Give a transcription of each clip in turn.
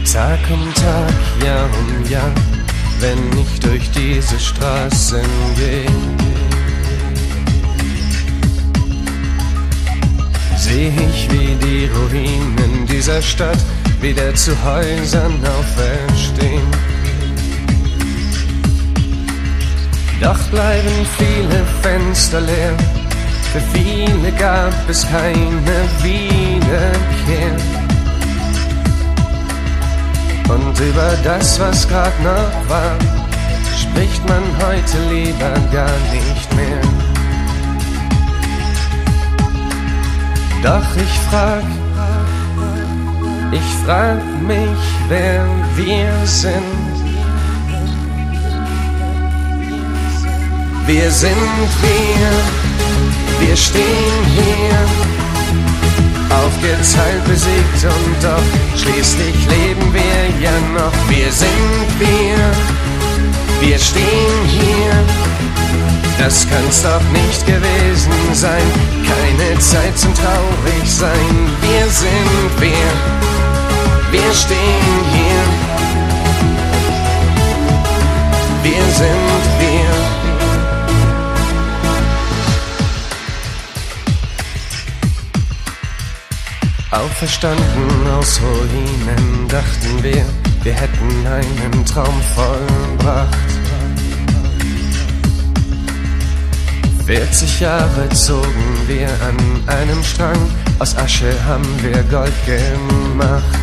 Tag um Tag, Jahr um Jahr, wenn ich durch diese Straßen gehe, sehe ich, wie die Ruinen dieser Stadt wieder zu Häusern auferstehen. Doch bleiben viele Fenster leer, für viele gab es keine Wiederkehr. Und über das, was grad noch war, spricht man heute lieber gar nicht mehr. Doch ich frag mich, wer wir sind. Wir sind wir stehen hier, aufgeteilt, besiegt und doch schließlich leben wir ja noch. Wir sind wir stehen hier, das kann's doch nicht gewesen sein, keine Zeit zum Traurigsein. Wir sind wir stehen hier, wir sind Auferstanden aus Ruinen, dachten wir hätten einen Traum vollbracht. 40 Jahre zogen wir an einem Strang, aus Asche haben wir Gold gemacht.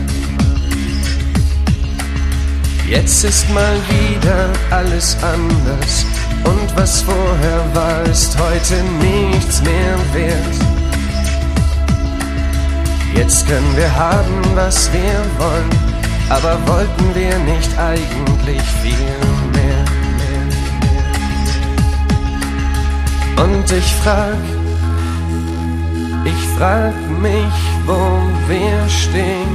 Jetzt ist mal wieder alles anders und was vorher war, ist heute nichts mehr wert. Jetzt können wir haben, was wir wollen, aber wollten wir nicht eigentlich viel mehr? Und ich frag mich, wo wir stehen.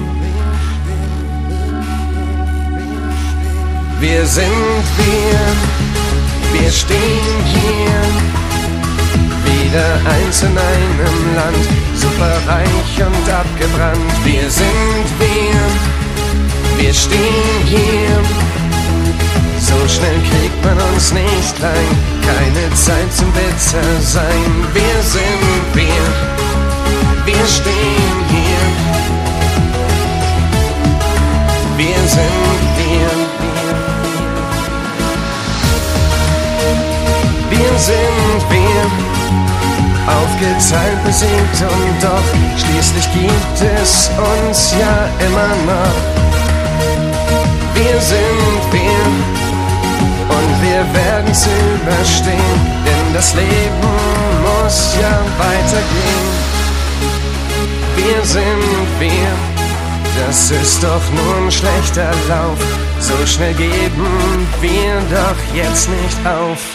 Wir sind wir stehen hier, wieder eins in einem Land, superreich und abgebrannt. Wir sind wir stehen hier, so schnell kriegt man uns nicht klein, keine Zeit zum Bittersein. Wir sind wir stehen hier, wir sind wir sind aufgeteilt, besiegt und doch schließlich gibt es uns ja immer noch. Wir sind und wir werden's überstehen, denn das Leben muss ja weitergehen. Wir sind das ist doch nur ein schlechter Lauf, so schnell geben wir doch jetzt nicht auf.